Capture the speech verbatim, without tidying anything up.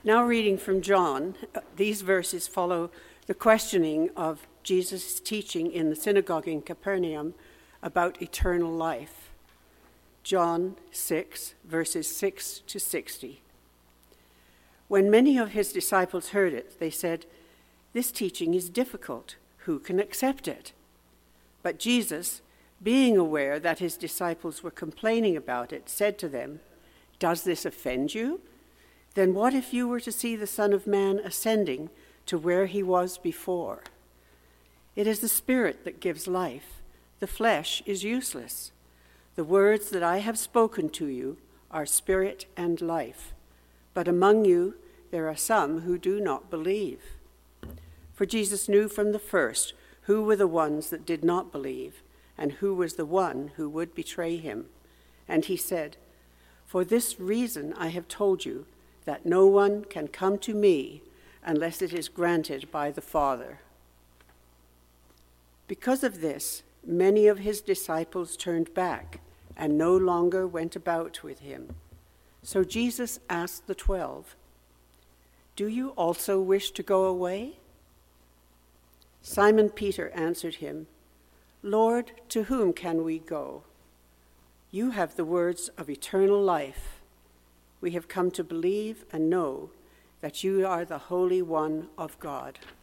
Now reading from John, these verses follow the questioning of Jesus' teaching in the synagogue in Capernaum about eternal life. John six, verses six to sixty. When many of his disciples heard it, they said, "This teaching is difficult. Who can accept it?" But Jesus, being aware that his disciples were complaining about it, said to them, "Does this offend you? Then what if you were to see the Son of Man ascending to where he was before? It is the Spirit that gives life. The flesh is useless. The words that I have spoken to you are spirit and life. But among you there are some who do not believe." For Jesus knew from the first who were the ones that did not believe and who was the one who would betray him. And he said, "For this reason I have told you that no one can come to me unless it is granted by the Father." Because of this, many of his disciples turned back and no longer went about with him. So Jesus asked the twelve, "Do you also wish to go away?" Simon Peter answered him, "Lord, to whom can we go? You have the words of eternal life. We have come to believe and know that you are the Holy One of God."